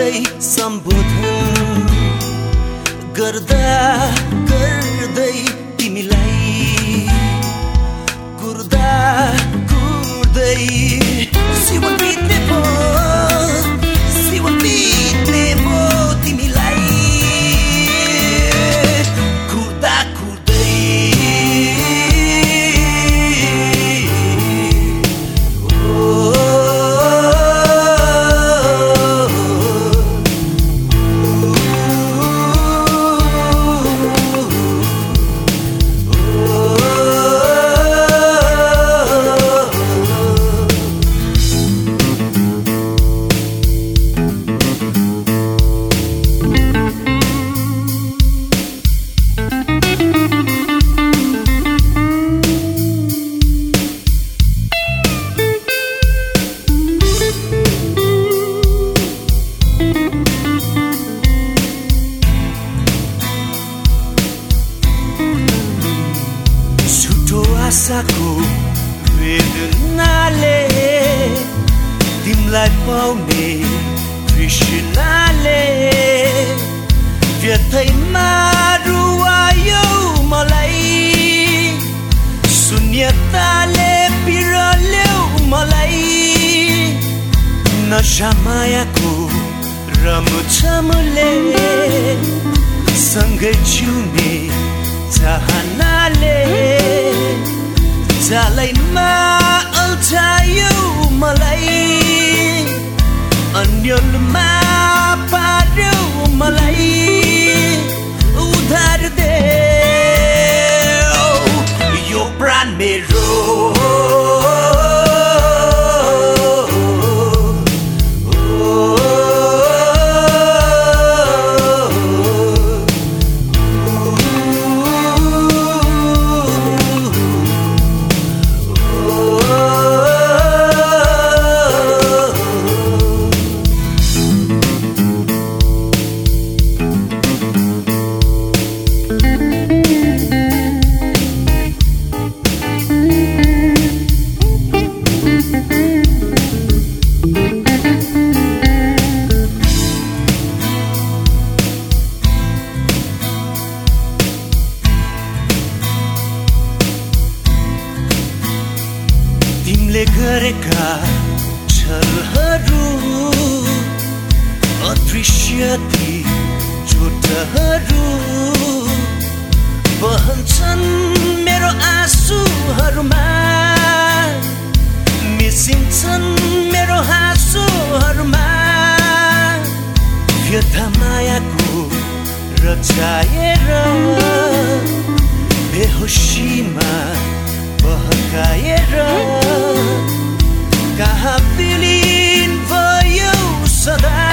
गर्दै सम्बोधन गर्दा गर्दै तिमीलाई कुर्दा कुर्दै जीवन बित्ने भो तिमीलाई कुर्दा कुर्दै आशाको वेदनाले तिमलाई पाउने तृष्णाले व्यथैमा रुवायो मलाई शून्यताले पिरल्यो मलाई नशा मायाको रमझमले सँगै जिउने चाहनाले जालैमा अल्झायो मलाई अन्यलमा पार्यो मलाई उधार दे यो प्राण मेरो तिमीले गरेका छलहरू अदृश्य ती चोटहरू बहन्छन् मेरो आँसुहरूमा मिसिन्छन् मेरो हाँसोहरूमा व्यथा मायाको रचाएर बेहोसीमा बहकाएर कहाँ विलीन भयो सदा